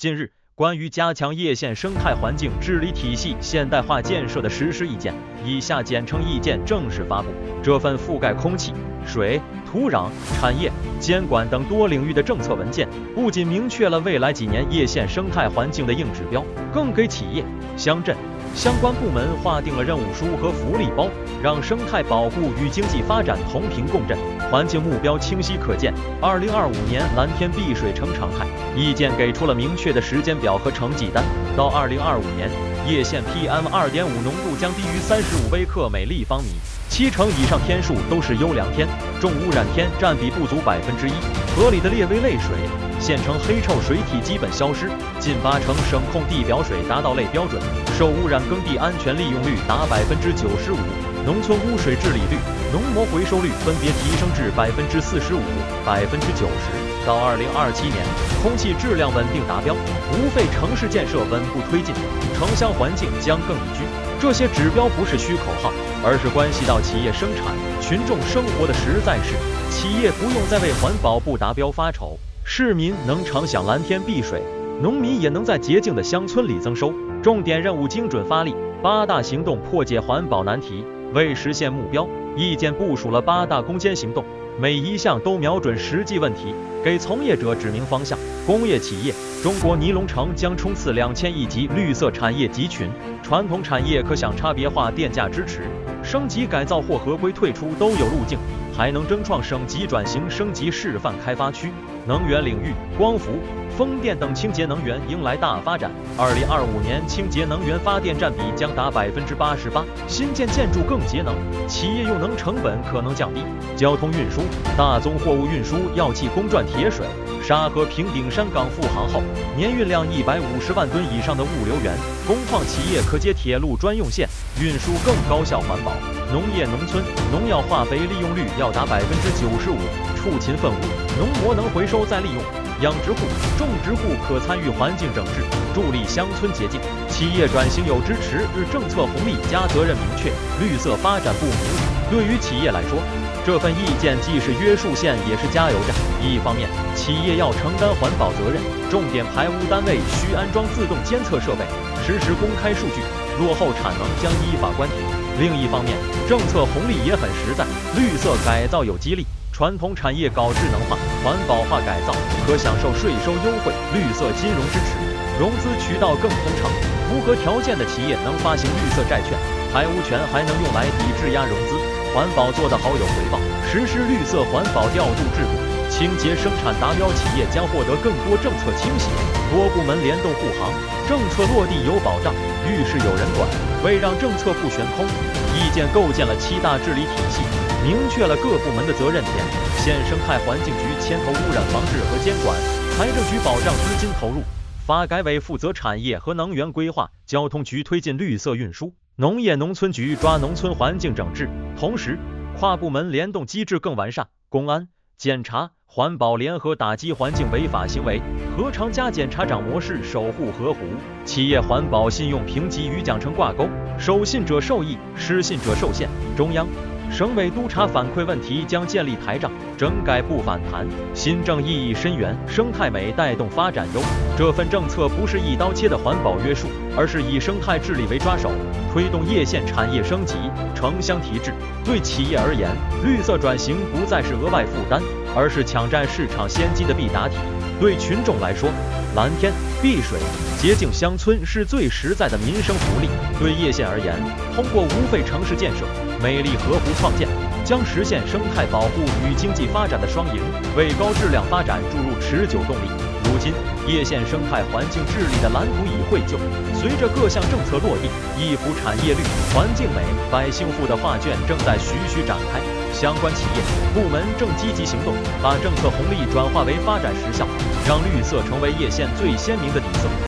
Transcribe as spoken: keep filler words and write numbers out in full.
近日，关于加强叶县生态环境治理体系现代化建设的实施意见（以下简称意见）正式发布。这份覆盖空气、水、土壤、产业、监管等多领域的政策文件，不仅明确了未来几年叶县生态环境的硬指标，更给企业、乡镇相关部门划定了任务书和福利包，让生态保护与经济发展同频共振，环境目标清晰可见。二零二五年蓝天碧水成常态，意见给出了明确的时间表和成绩单。到二零二五年，叶县 P M 二点五 浓度将低于三十五微克每立方米，七成以上天数都是优良天，重污染天占比不足百分之一，河里的劣味泪水、县城黑臭水体基本消失，近八成省控地表水达到类标准，受污染耕地安全利用率达百分之九十五，农村污水治理率、农膜回收率分别提升至百分之四十五、百分之九十。到二零二七年，空气质量稳定达标，无废城市建设稳步推进，城乡环境将更宜居。这些指标不是虚口号，而是关系到企业生产、群众生活的实在事。企业不用再为环保不达标发愁，市民能常享蓝天碧水，农民也能在洁净的乡村里增收。重点任务精准发力，八大行动破解环保难题。为实现目标，意见部署了八大攻坚行动，每一项都瞄准实际问题，给从业者指明方向。工业企业，中国尼龙城将冲刺两千亿级绿色产业集群，传统产业可享差别化电价支持，升级改造或合规退出都有路径，还能争创省级转型升级示范开发区。能源领域，光伏、风电等清洁能源迎来大发展。二零二五年清洁能源发电占比将达百分之八十八，新建建筑更节能，企业用能成本可能降低。交通运输，大宗货物运输药气公转铁水，沙河平顶山港复航后，年运量一百五十万吨以上的物流园，工矿企业可接铁路专用线，运输更高效环保。农业农村，农药化肥利用率要达百分之九十五，畜禽粪污、农膜能回收再利用。养殖户、种植户可参与环境整治，助力乡村洁净。企业转型有支持，日政策红利加责任明确，绿色发展不迷路。对于企业来说，这份意见既是约束线，也是加油站。一方面，企业要承担环保责任，重点排污单位需安装自动监测设备，实时公开数据，落后产能将依法关停。另一方面，政策红利也很实在，绿色改造有激励。传统产业搞智能化、环保化改造，可享受税收优惠、绿色金融支持，融资渠道更通畅。符合条件的企业能发行绿色债券，排污权还能用来抵质押融资。环保做得好有回报，实施绿色环保调度制度，清洁生产达标企业将获得更多政策倾斜，多部门联动护航，政策落地有保障，遇事有人管。为让政策不悬空，意见构建了七大治理体系，明确了各部门的责任点。县生态环境局牵头污染防治和监管，财政局保障资金投入，发改委负责产业和能源规划，交通局推进绿色运输，农业农村局抓农村环境整治。同时，跨部门联动机制更完善，公安、检察、环保联合打击环境违法行为，核常加检察长模式守护河湖。企业环保信用评级与奖惩挂钩，守信者受益，失信者受限。中央、省委督查反馈问题将建立台账，整改不反弹，新政意义深远，生态美带动发展优。这份政策不是一刀切的环保约束，而是以生态治理为抓手，推动叶县产业升级、城乡提质。对企业而言，绿色转型不再是额外负担，而是抢占市场先机的必答题。对群众来说，蓝天、碧水、洁净乡村是最实在的民生福利。对叶县而言，通过无废城市建设、美丽河湖创建，将实现生态保护与经济发展的双赢，为高质量发展注入持久动力。如今，叶县生态环境治理的蓝图已绘就，随着各项政策落地，一幅产业绿、环境美、百姓富的画卷正在徐徐展开。相关企业部门正积极行动，把政策红利转化为发展实效，让绿色成为叶县最鲜明的底